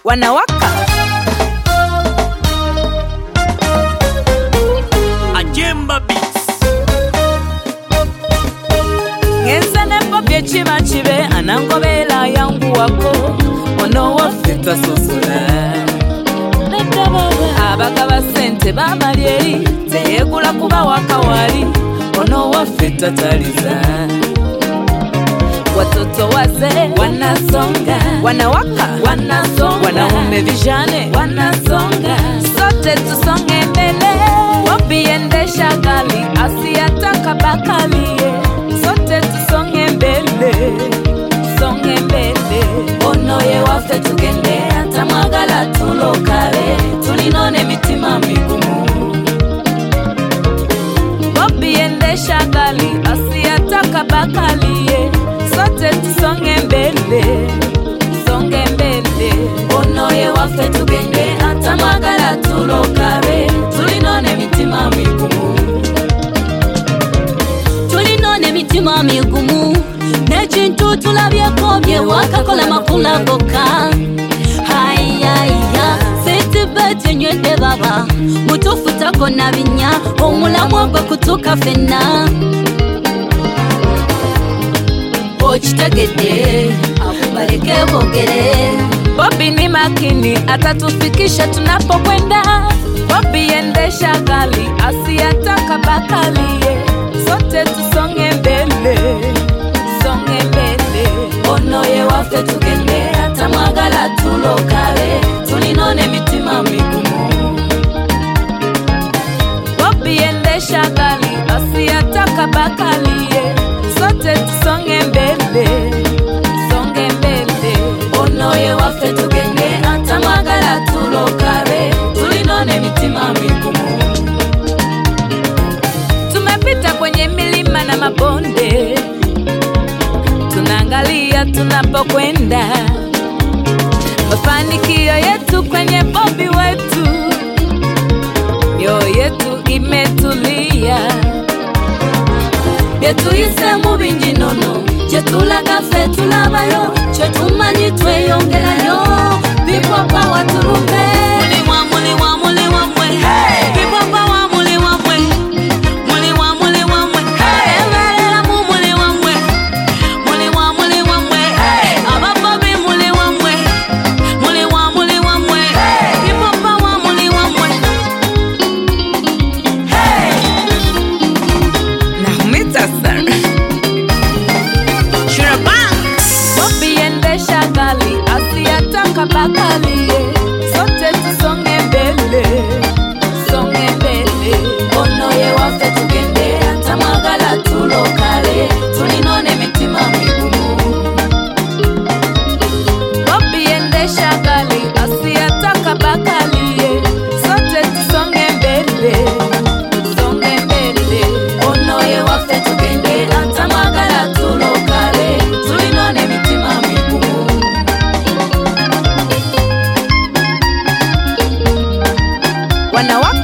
wanawaka Ajemba Beats ngeza nembo byechima chibe anangobela yangu wako ono wafita sosula abagaba sente bamalyeri teyegula kuba wakawali ono wafita taliza watoto wazee wanasonga, wanawaka wanasonga, wanaume vijane wanasonga, sote tusonge mbele. Wabiendesha gari asiyataka bakalie, sote tusonge mbele, songe mbele. Ono ye wafte tugende atamagala tulokale, tulinone mitima migumu. Wabiendesha gari asiyataka bakalie, sote tusonge mbele, songe mbele. Ono ye wafte tugende atamagala tulokale, tulinone mitima migumu. Tulinone mitima migumu, nechintu tulabyeko bye wakakola makula goka. Hayaya, sente bete nywende baba, mutufuta kona binya, omulamu gwe kutuka fena. Ochitegede, akubaleke bogere. Bobby ni makini, atatufikisha tunapokwenda. Bobby endesha gari, asiyataka bakalie, sote tusonge mbele, songe mbele. Ono ye wafte tugende, atamagala tulokale, tulinone mitima migumu. Bobby endesha gari, asiyataka bakalie, sote tusonge mbele, songe mbele. Ono ye wafte tugende atamagala tulokale, tulinone mitima migumu. Tumepita kwenye milima na mabonde, tunaangalia tunapokwenda. Mafanikio yetu kwenye Bobby wetu, mioyo yetu imetulia. Yetu isemu bingi nono, jetulaga fe tulabayo, chetumanyi tweyongerayo, people power turumbe. Muli wa mwe, hey! People power muli wa mwe, hey! Emerera mu muli wa mwe, hey! Ababobi muli wa mwe, hey! People power muli wa mwe, hey! Nahumita sana Bobby endesha gari asiyataka bakalie, sote tusonge mbele, songe mbele. Ono ye wafte tugende atamagala tulokale, tulinone mitima migumu. Bobby endesha gari asiyataka bakalie, sote tusonge mbele, songe mbele. Ono ye wafte tugende atamagala tulokale, tulinone mitima migumu. Wanawaka